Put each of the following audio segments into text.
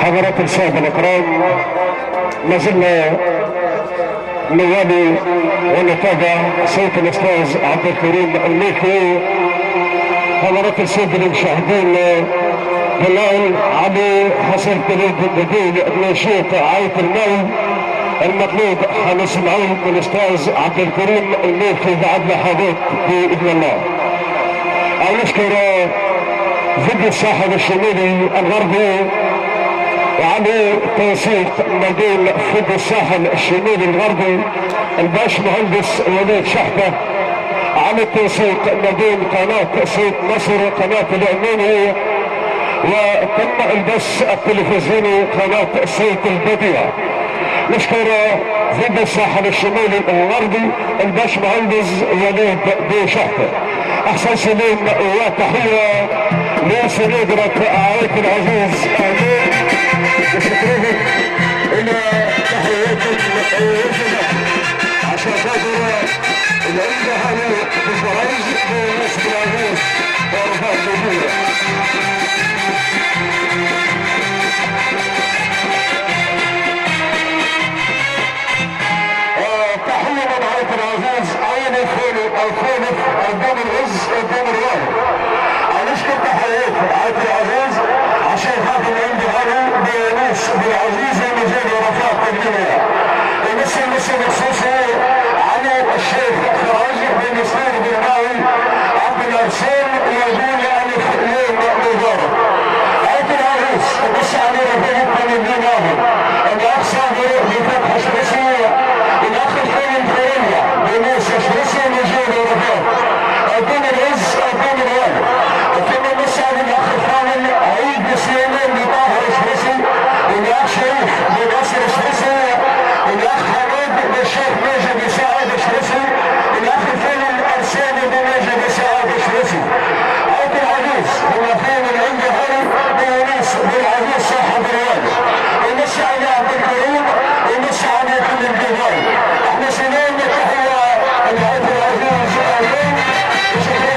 حضرات السادة الأكرام، ما زلنا نوالي ونتابع صوت الأستاذ عبد الكريم الميكي. حضرات السادة المشاهدين، الآن علي حسن بديل نشيط عاية الماء المطلوب حنسمعه من الأستاذ عبد الكريم الميكي بعد لحظات بإذن الله. نشكر فيديو الساحل الشمالي الغربي وعلى تنسيق ما بين فيديو الساحل الشمالي الغربي الباش مهندس وليد شحته، على التنسيق ما بين قناة صوت مصر قناة الأمانية وتم البث التلفزيوني قناة صوت البديع. نشكر فيديو الساحل الشمالي الغربي الباش مهندس وليد بن شحته. احسن سلام وتحيه لسيدنا عائلة العزيز، وشكرهم الى تحياتكم عشان خاطر العيله هذه في الفريج وناس بالعزيز ورفاق الجمهوريه. تحيه من عائلة العزيز عين الخالد قدام العز قدام الراهب. هنشكر تحيات عائلة العزيز عشان خاطر عندي هذا بناس بالعزيز ومجال ورفاق الجميع. يمثل مخصوصي على الشيخ فراج بن مسلم بن ناوي عبد الارسال يقول الف يوم مبارك. عائلة العزيز بس على رفاق من الناوي الاخ صابر بفتح شمسيه، الاخ الخالد فريا بموسى شمسيه مجال ورفاق قدام العز قدام الراهب. وكما مسعد الاخ الفاضل عيد بسليمان بطاهر الشمسي، الاخ شريف بناصر الشمسي، الاخ حماد بالشيخ ماجد بسعد الشمسي، الاخ الفاضل الارساني بماجد بسعد الشمسي. عائلة العزيز هو خير عندي هاري بونيس بالعزيز صاحب الرياض. ومسي على عبد الكريم ومسي على كل الجمهور. احنا سلام تحيه لعائلة العزيز اليوم وشكرا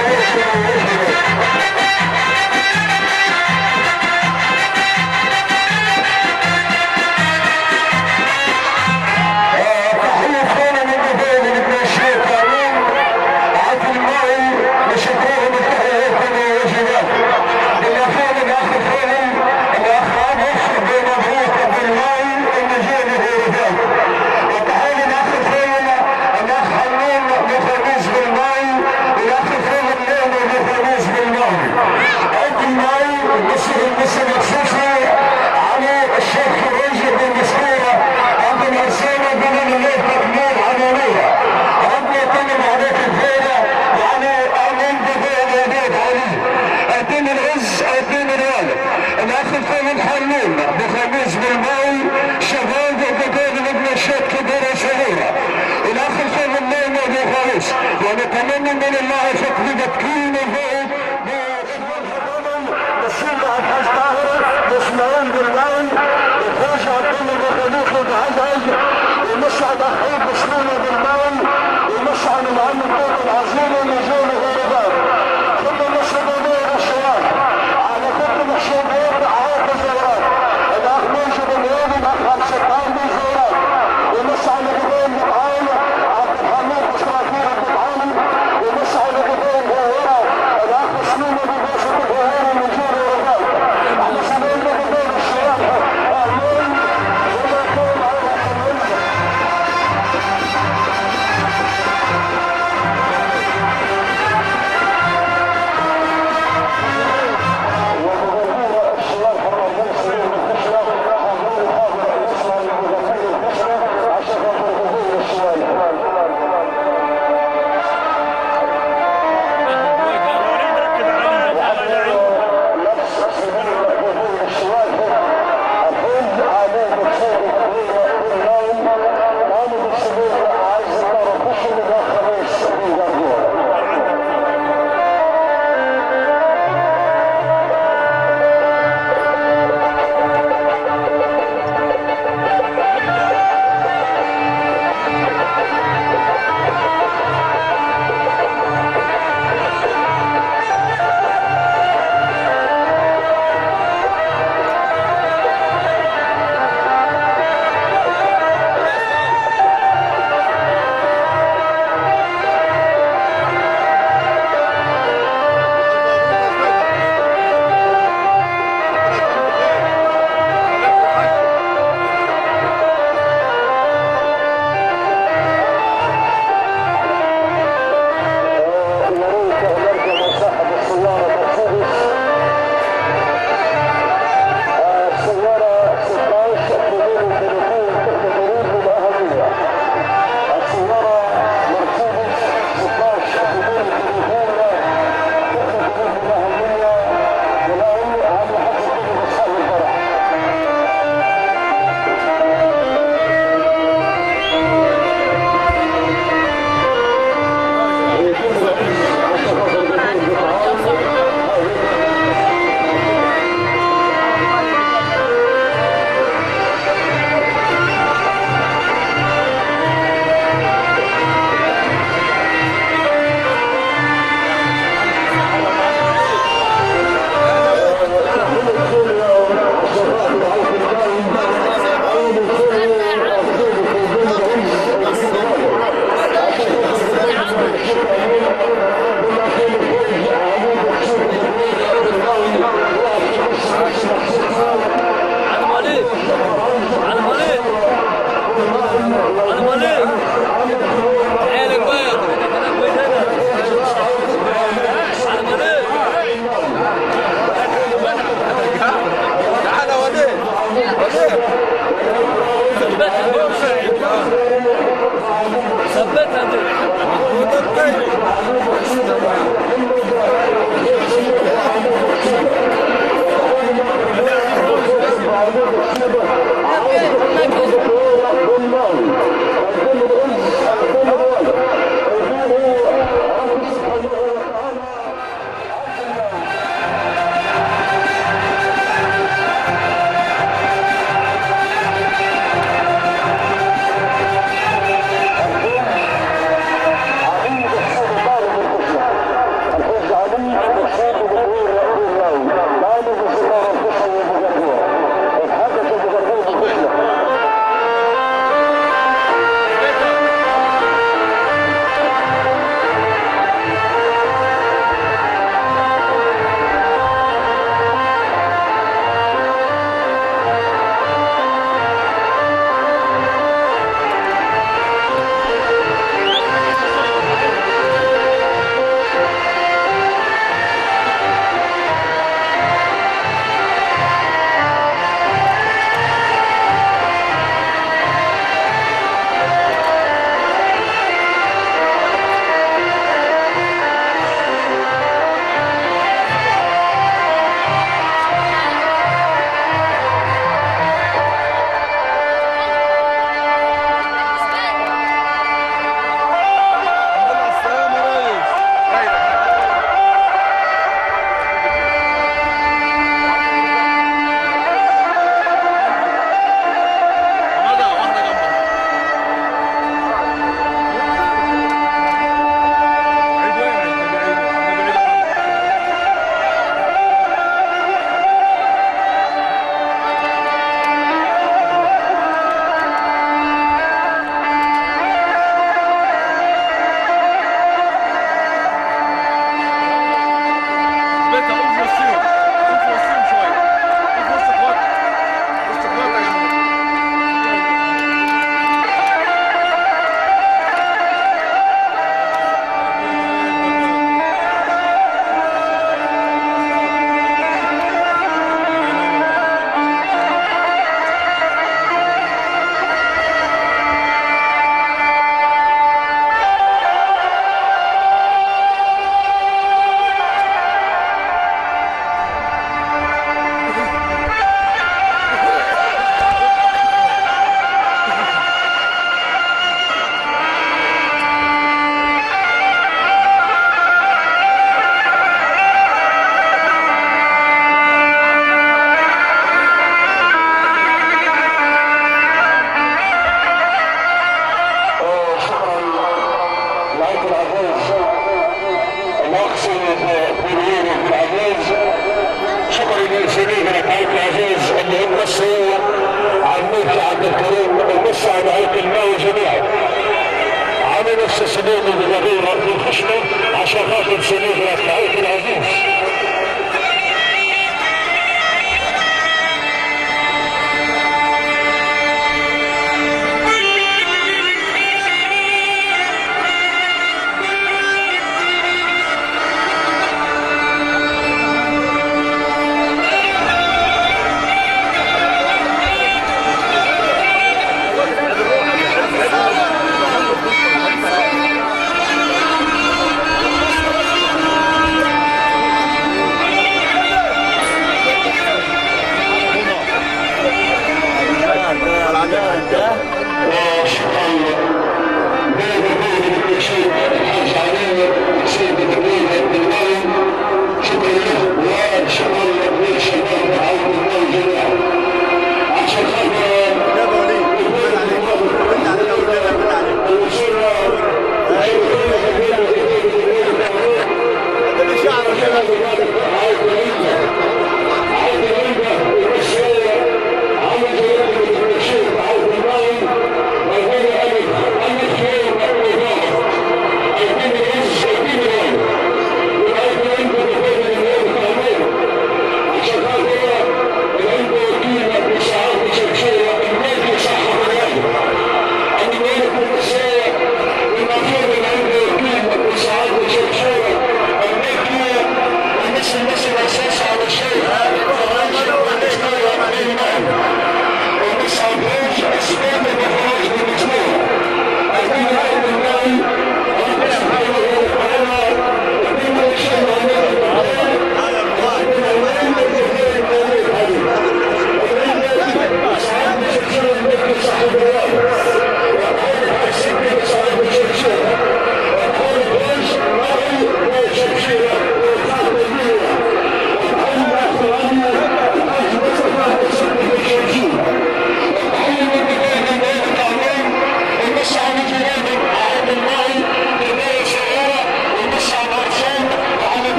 ونتمنى من الله تقليد كل مفعول بالسلة الحاج طاهر باسماعيل بالماي وخوش عبدالله بخليفة وبعزعز ومسعد أخوه بسليمة بالماي ومسعد المعلم بيت العظيم ونزول غربان. كل مسلمين الشباب على كل محسوبين عارف الزورات الأخ منشد اليوم الأخ عبد الستار بالزورات ومسعد الغبين بالعالم عبد الحميد بشرافير بالعالم ومسعد الغبين بالهيرة الأخ سليمة بباسط الهيرة من جيل ورباط. احنا سليم الغبين الشباب أهلين وما كان على حميد.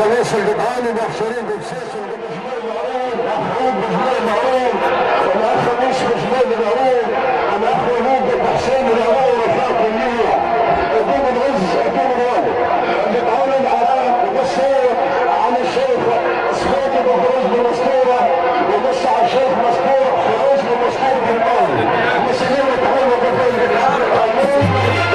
خلاص الجدعان محشورين ببساس بجمال معروف، محمود بجمال معروف، والاخ مش بجمال معروف، والاخ ولود بحسين العراوي رفاق النية، ادوم العز ادوم الوالد، الجدعان العراق وبصور على الشيخ اسماعيل ابو فروز بالمسطورة، وبص على الشيخ مسطور فروز بالمسطور بالقاضي، مسلمين تعالوا بطل الجدعان القانون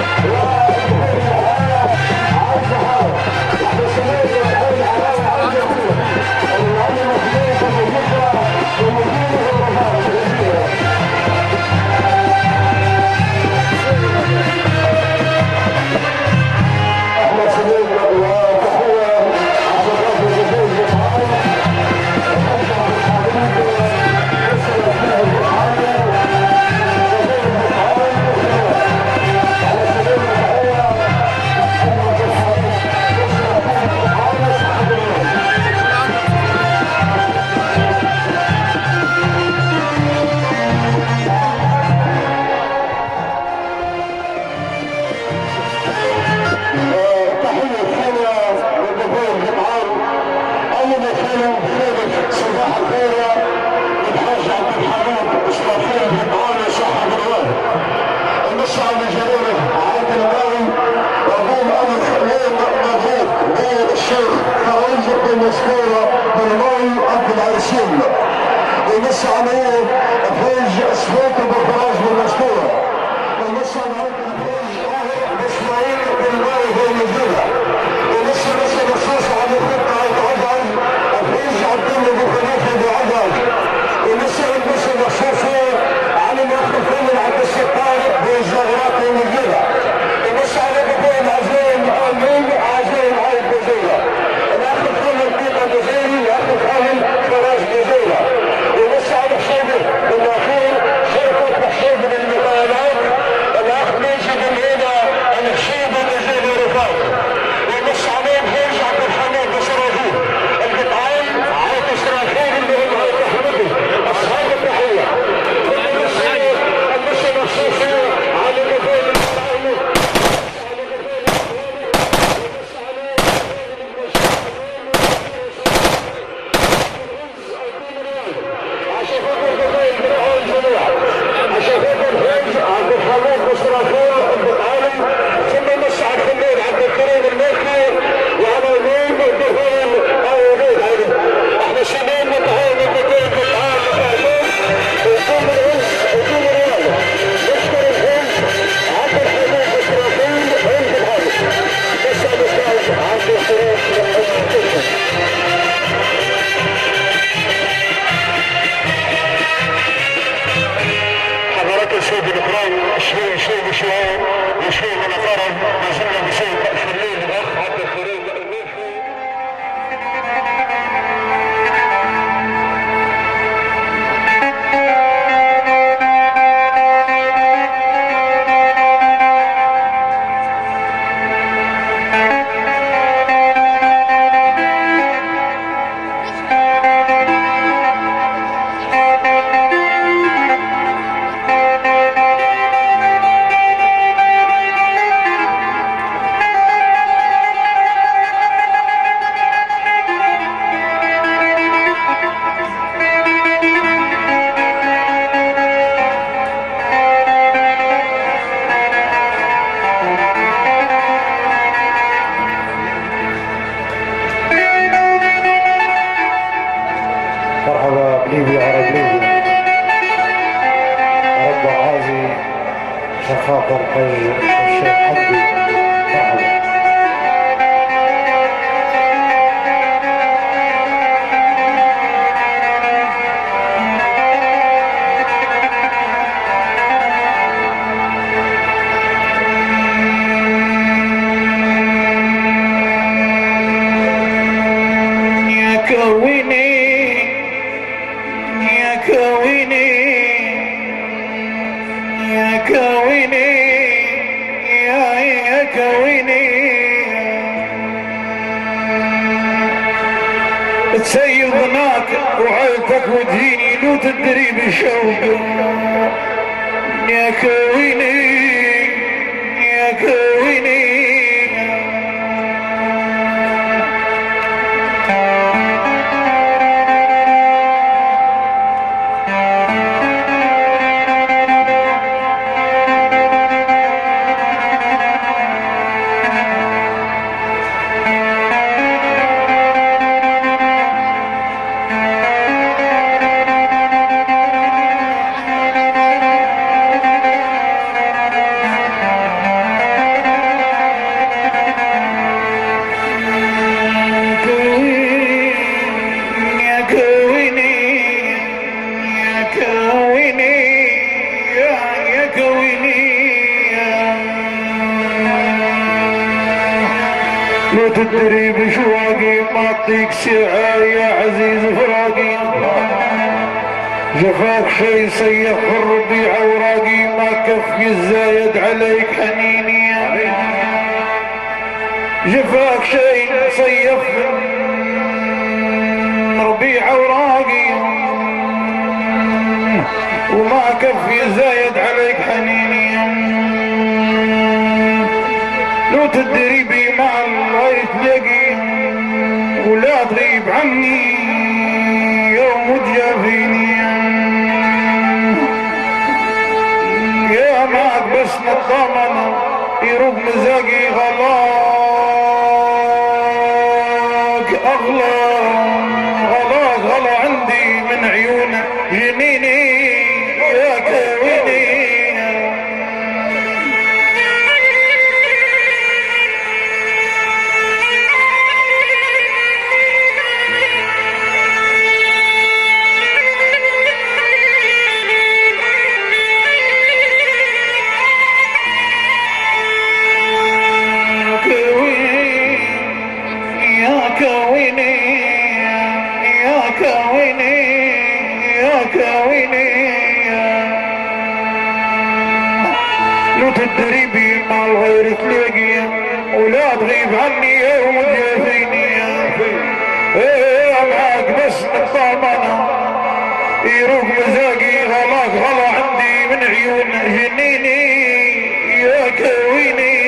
ومسا عليه فوج اسماك بالفراج بالمسطورة ومسا عليه فوج اسماعيل بالماء بالمجدورة ومسا مخصوص على خطة عدن فوج عبد الله بخليفة بعدن ومسا مخصوصة على الاخ فوج عبد الستار بالزغرات والمجدورة ومسا على بطول عزيم امين عزيم عيد بزيرة الاخ فوج البيضة بزيري الاخ فوج فراج بزيرة ومسعد حسين النافور شركة تحسين المقاولات الاخ ميجي بن هنا الحسين بن رفاق ومسعد حسين عبد الحميد بسراجيل القطعان عيط اسرافيل اللي هم عيط احمدي اصحاب التحيه المسا مخصوصه على الرجال المتعاون عبد الحميد بسرافيل البقالي ثم مسعد حميد عبد الكريم الملكي وعلى اليمين الدخول او يمين هذه احنا سنين متهاون الدخول بالعام متهاون ويكون العز ويكون الرياضه نشكر الحج عبد الحميد بسرافيل عند الهدف مسعد الثالث عبد الكريم السيد الاكرام شوي بشوي وشوي من القرب ما زلنا بشوي تأثيرين الاخ عبد الكريم الملحي خاطر الشيخ حمدي تسيب هناك وعيلتك وتجيني لو تدري بشوق يا كويني يا كويني تدري بشواقي ما اعطيك ساعة يا عزيز فراقي. جفاك شي صيح الربيع اوراقي ما كفي الزايد عليك حنيني. جفاك شي صيف ربيع اوراقي وما كفي زايد عليك حنيني. لو تدري بي مع الله يتلاقي ولا تغيب عني يوم تجافيني. يا معك بس نطمن يروق مزاقي غلاك غلا عندي من عيون جنيني يا كويني. لو تدري بي مع الغير تلاقي ولا تغيب عني يوم تجافيني. معاك بس نطمن يروق مزاقي غلا عندي من عيون جنيني يا كويني.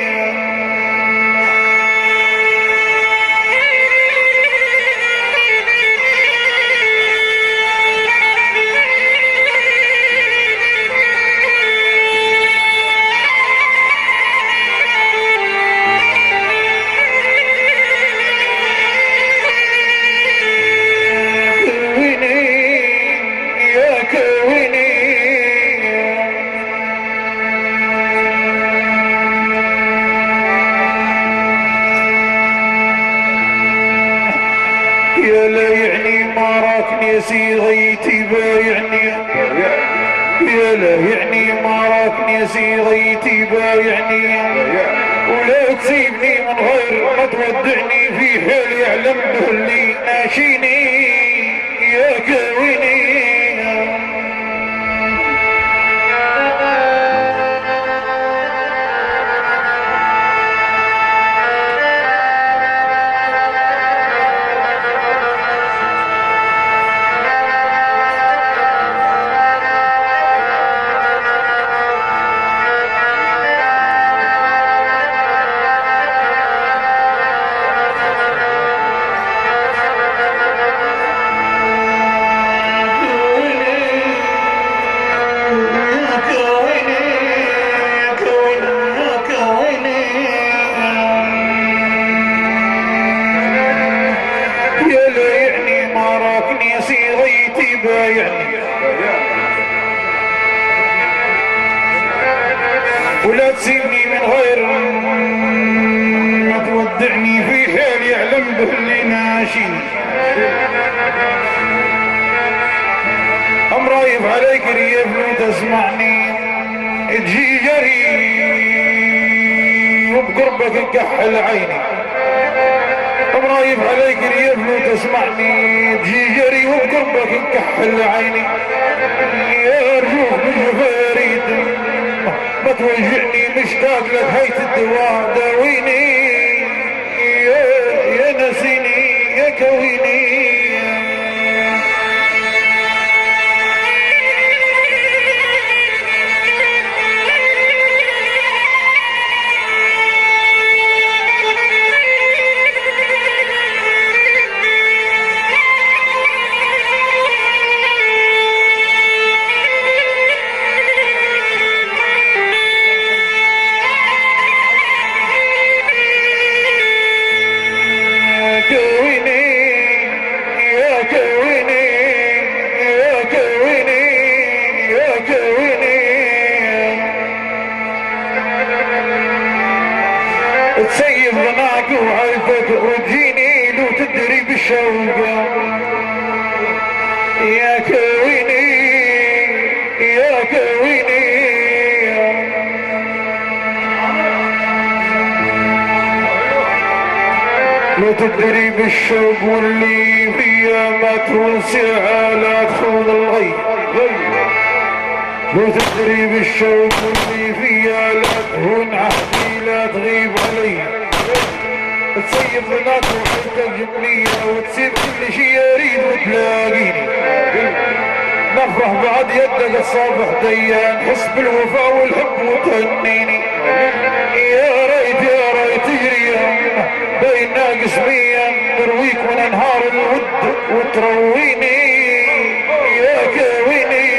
صيغيتي بايعني يا لا يعني ما راكني صيغيتي بايعني ولا تسيبني من غير ما تودعني في حال يعلم به اللي ناشيني يا كويني. ولا تسيبني من غير ما تودعني في حال يعلم به اللي ناشيني. ام رايف عليك ريف لو تسمعني تجي جري وبقربك نكحل عيني. ام رايف عليك ريف لو تسمعني تجي جري وبقربك نكحل عيني. يا رجوك بالجفاريد ما توجعني مشتاق لك هيت الدواء داويني يا نسيني يا كويني. تسيب ظناك وعيفك وتجيني لو تدري بالشوق يا كويني يا كويني. تدري بالشوق واللي فيها ما توسع لا تخوض الغي. لو تدري بالشوق واللي فيها لا تهون عهدي لا تغيب علي. تصيب بنات وحدك جملية وتسيب كل شي اريد وتلاقيني. نفرح بعد يدك الصافح ديان حس بالوفاء والحب وتهنيني. يا ريت تجري بين قسميا نرويك وننهار الود وترويني يا كاويني.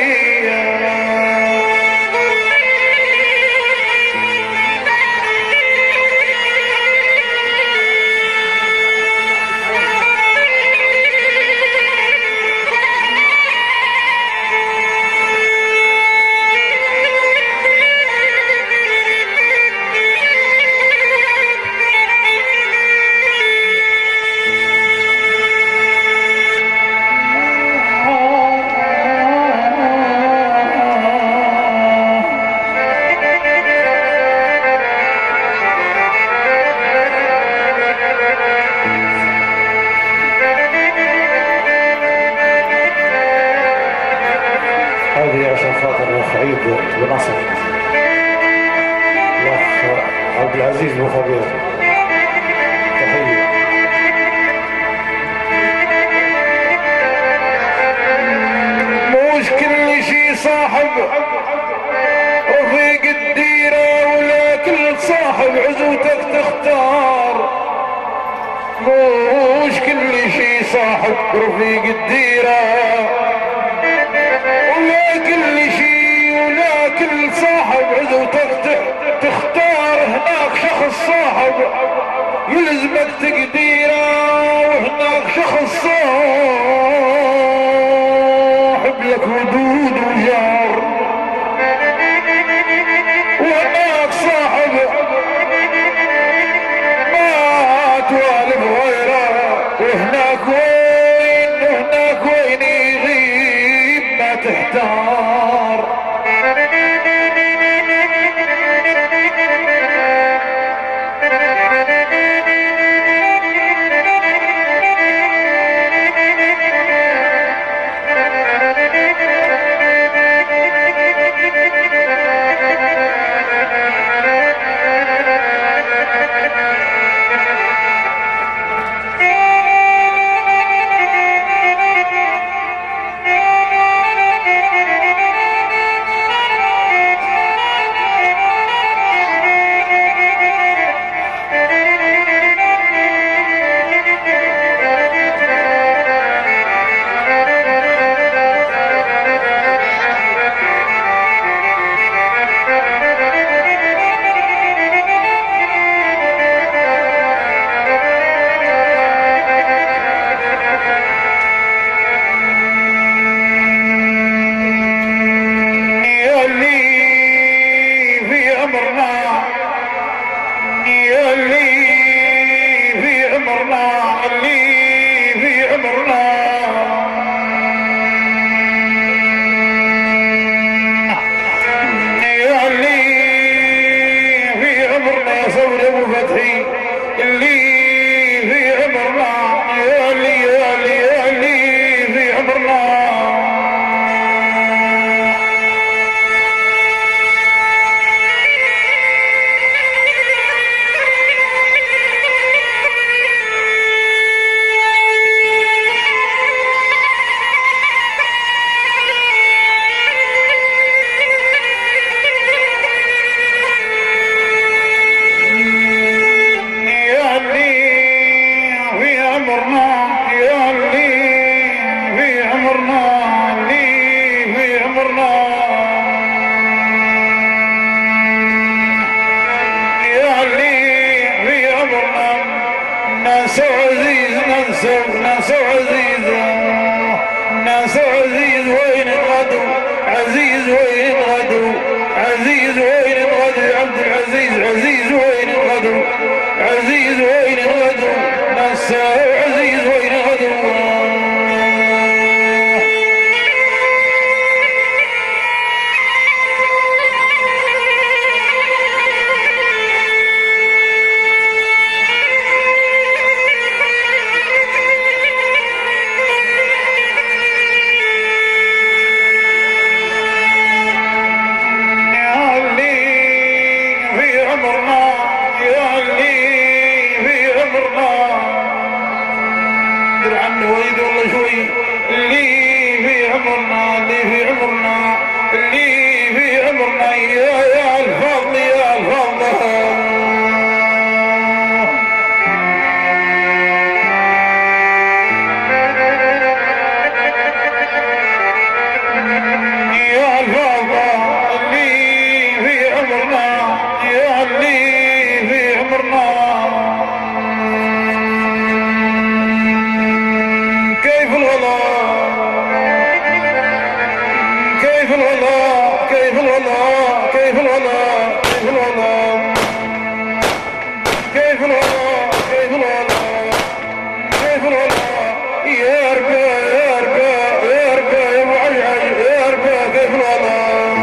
هذه عشان خاطر الاخ عيد بنصر الاخ عبد العزيز بو خبير تحيه. مش كل شي صاحب رفيق الديرة ولا كل صاحب عزوتك تختار. مش كل شي صاحب رفيق الديرة ولا كل شي ولا كل صاحب عزوتك تختار. هناك شخص صاحب يلزمك تقديره وهناك شخص صاحب لك ودود وجار. وهناك صاحب ما توالف غيره وهناك وين يغيب ما تحتار. يا الفضل يا الفضل يا الفضل اللي في عمرنا يا اللي في عمرنا كيف الوضع كيف الوضع كيف الوضع كيف الوضع كيف الوضع كيف الوضع كيف الوضع كيف الوضع يا ربا يا ربا يا ربا يا ابو عجعج يا ربا كيف الوضع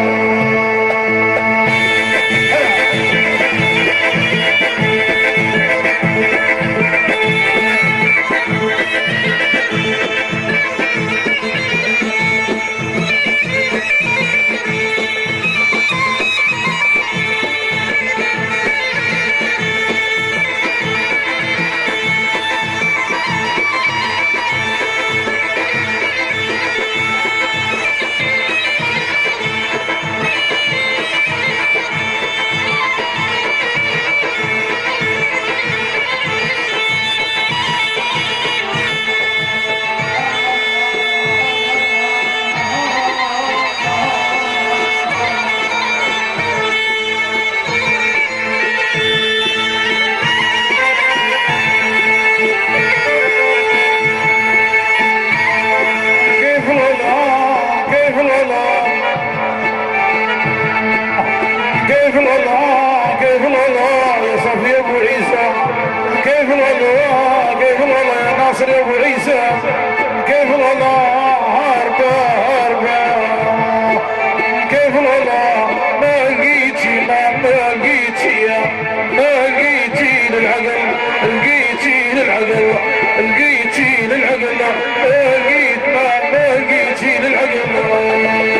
كيف الوضع كيف الوضع يا صفي ابو عيسى كيف الوضع كيف الوضع يا ناصر يا ابو عيسى كيف الوضع هاربة هاربة كيف الوضع ما لقيتي ما لقيتي ما لقيتي للعقل لقيتي للعقل لقيتي للعقل ما لقيت ما لقيتي للعقل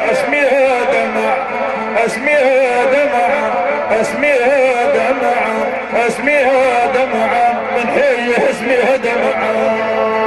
اسميها دمع اسميها دمع اسميها دمع اسميها دمع من حي اسميها دمع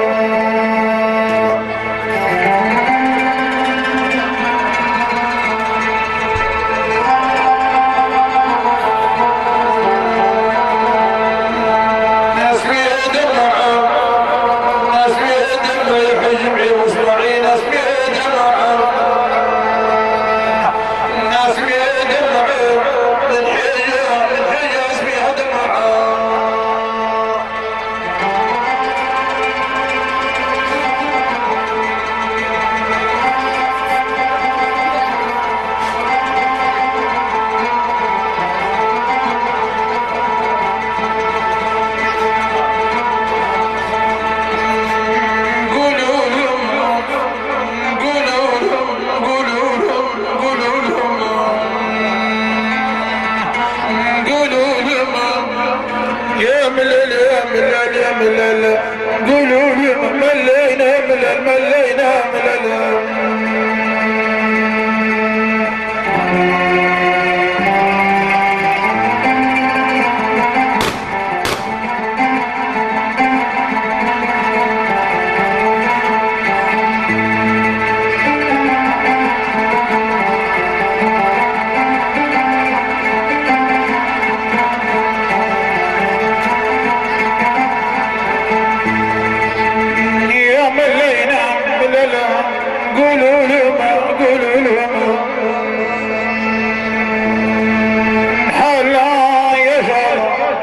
قولوا لي ملينا ملينا قولوا لهم حلا يشغل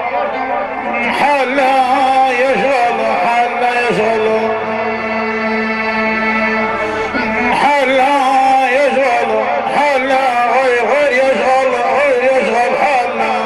حلا يشغل حلا يشغل حلا يشغل حلا غير يشغل حلا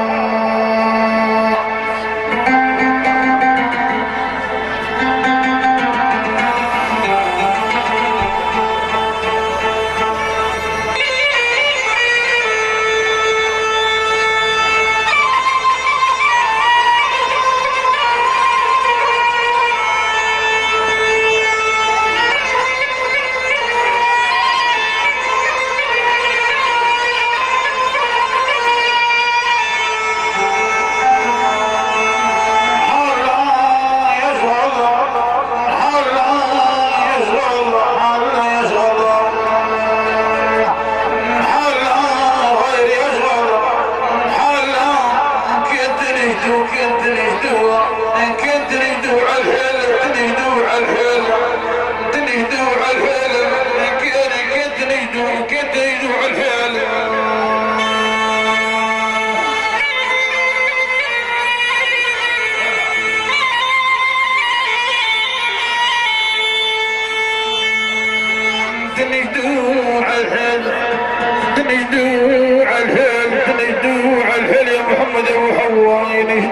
محمد وحواء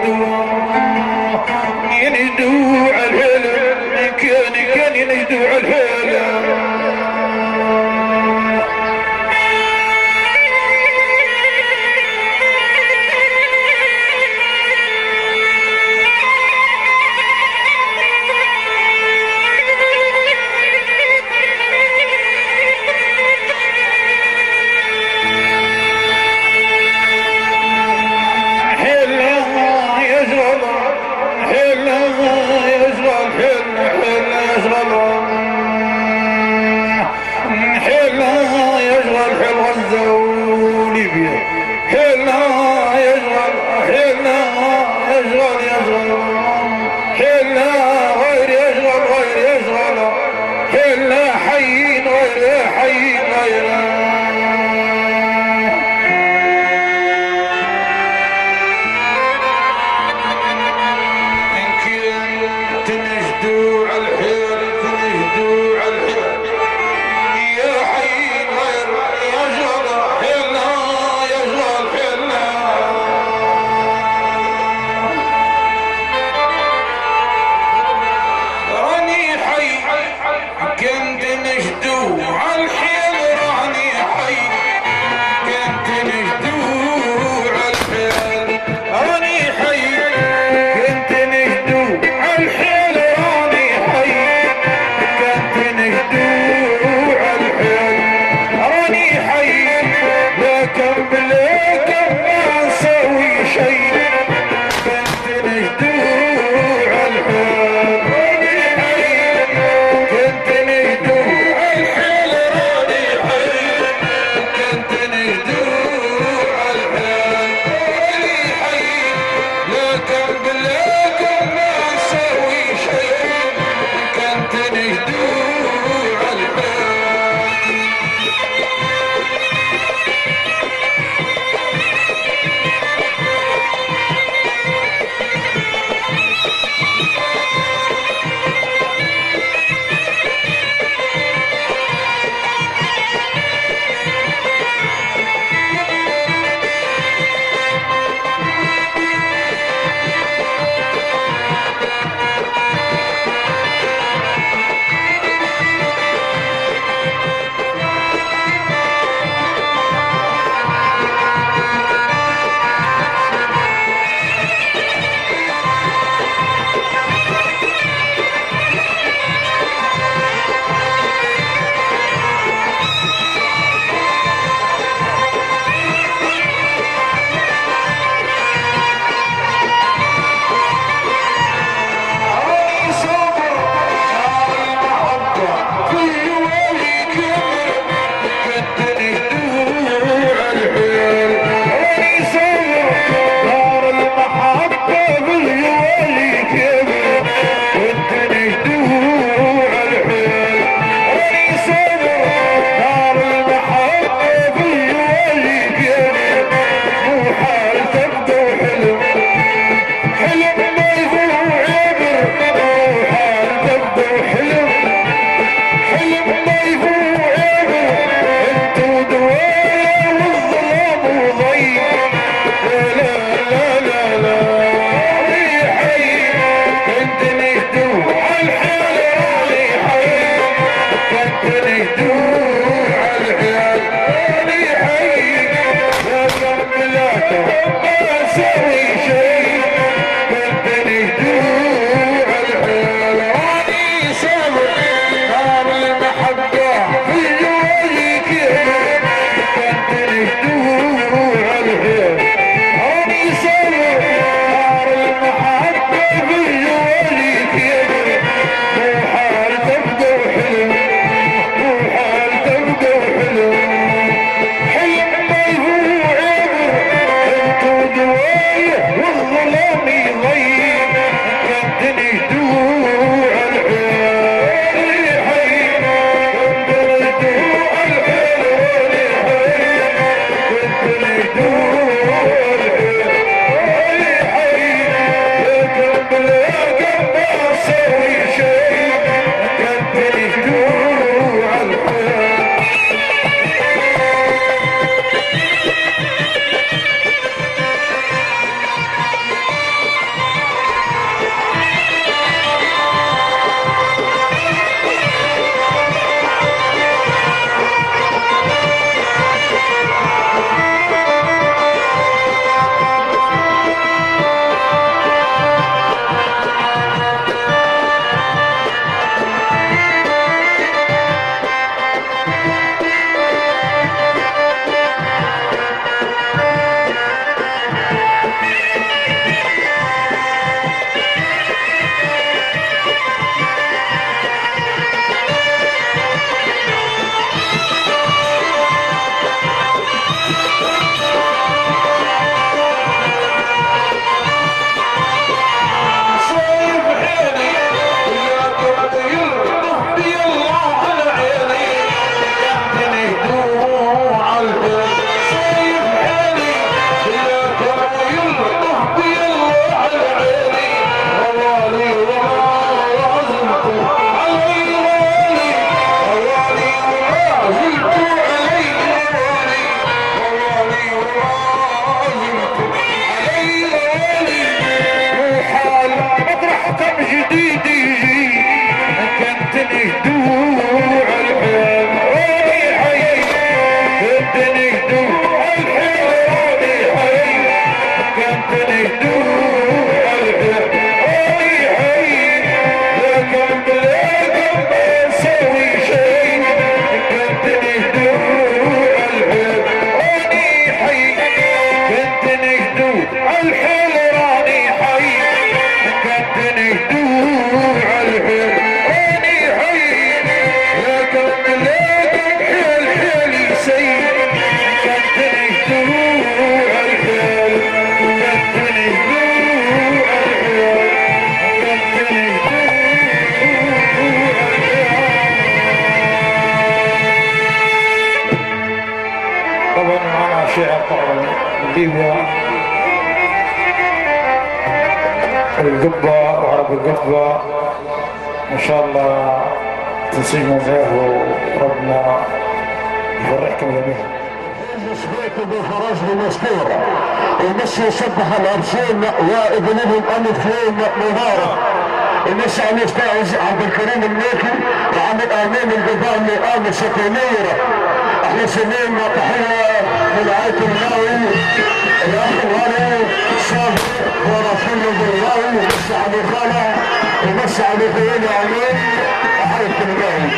ينهدوا على الهلا كان ينهدوا على الهلا يشغل طبعا معنا شعر طبعا ليبيا القبة وعرب القبة ان شاء الله تنسجموا معه وربنا يفرحكم جميعا. سبيت بفرج بمسطورة ومشي يسبح الأرسين وابنهم ألفين مبارك ومشي على الأستاذ عبد الكريم المليكي وعم الأمين القباني آل سكونيرة احنا سمينا تحية من عائلة الناوي الأخ الغالي صابر ورسول الله ومشي على خالة ومشي على خيال أمين عائلة الناوي.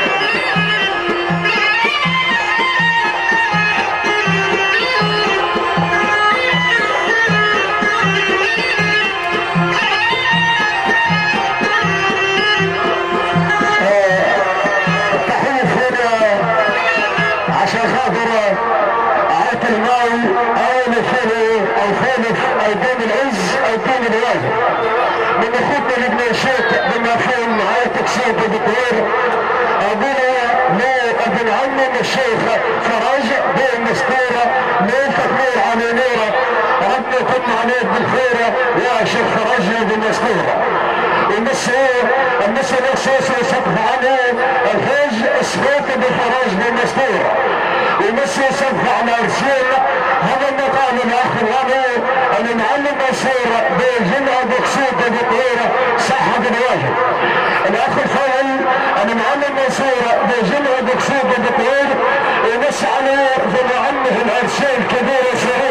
عشان خاطر عائلة الماوي أول الخالف أيدين العز أيدين الواجب من أخوتنا لابن الشيخ من أخوان عائلة كسوف الدكتور أبونا مو ابن عمي الشيخ فرج بين مسكورة من تكبير على نورة ربنا يكون عليك بالخيرة يا شيخ فرج بالمسكورة المسا نفسه يصفح عنه الحج اسميت بفرج بالمسكورة ومسي يصفح على رسول هذا المقام الاخ الغني المعلم منصور بالجمعة بقصود بقويرة صحة الواجب الاخ الفضل المعلم منصور بالجمعة بقصود بقويرة ومسي عليه ذو عمه العرسين كبير